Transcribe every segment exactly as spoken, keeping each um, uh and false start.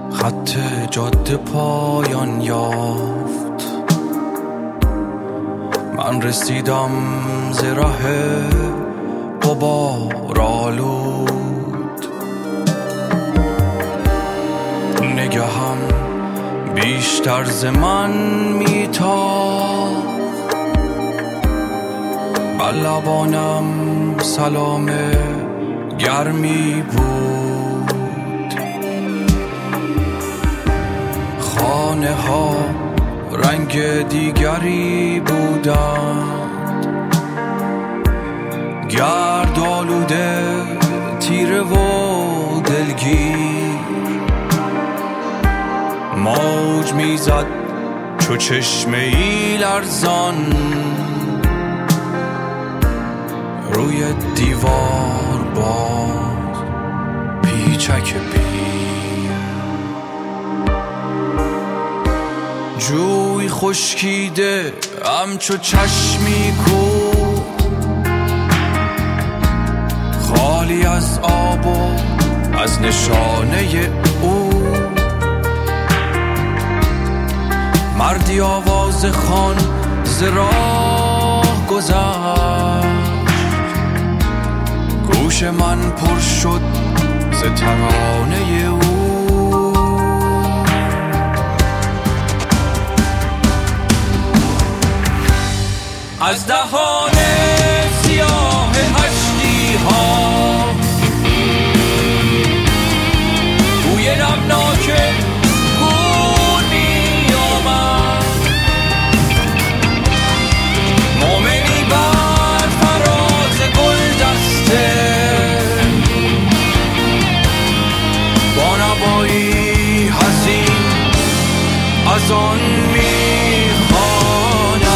خط جاده پایان یافت. من رسیدم ز راه غبار آلود، نگهم بیشتر ز من میتافت. بر لبانم سلام گرمی بود، خانه ها رنگ دیگری بودند، گرد آلوده تیره و دلگیر. موج میزد چو چشمه ای لرزان روی دیوار باز پیچک پیر. جوی خشکیده همچو چشمی کو، خالی از آب و از نشانه او. مردی آواز خوان ز راه گذشت، گوش من پر شد ز ترانه او. از دهان سیاه هشتی ها بوی نمناک خون می آمد. مومنی بر فراز گل دسته با نوایی حزین از آن می خواند.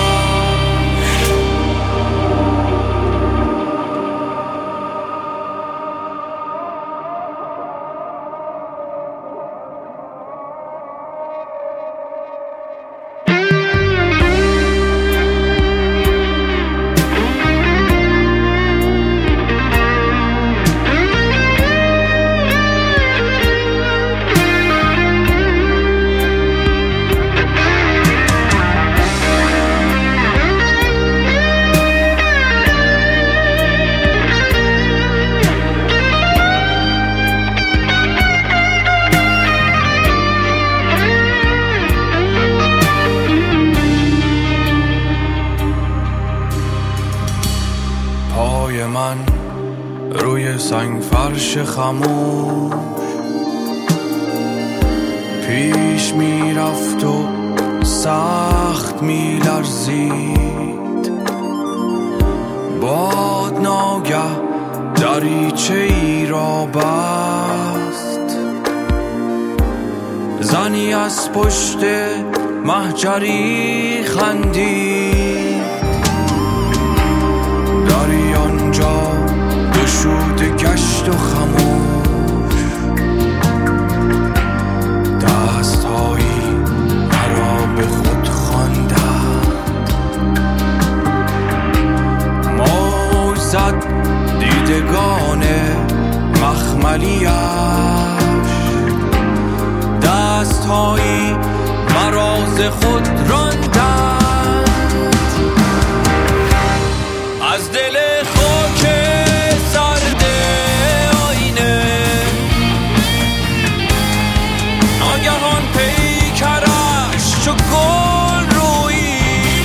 پای من روی سنگ فرش خموش پیش می رفت و سخت می لرزید. باد ناگه دریچه ای را بست، زنی از پشت محجری خندید. داری آنجا گشوده گشت و خموش، دستهایی مرا به خود خواندند. موج زد دیدگان مخملیش، دستهایی مرا ز خود راندند. از دل خاک سرد آینه ناگهان پیکرش چو گل رویی.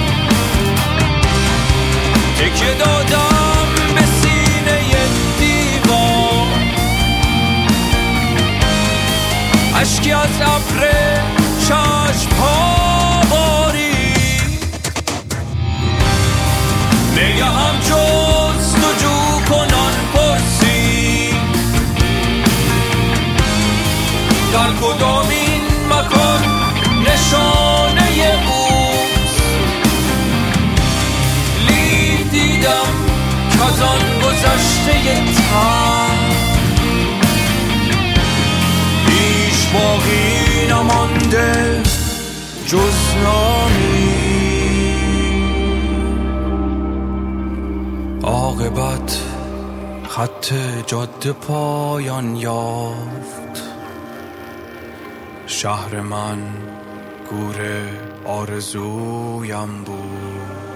تکیه دادم به سینه دیوار، اشکی از ابر چشم‌ها نگهم جستجو کنان پرسی، در کدامین مکان نشانه اوست. لیک دیدم کز آن گذشته تر هیچ باقی نمانده جز نامی. عاقبت خط جاده پایان یافت، شهر من گور آرزویم بود.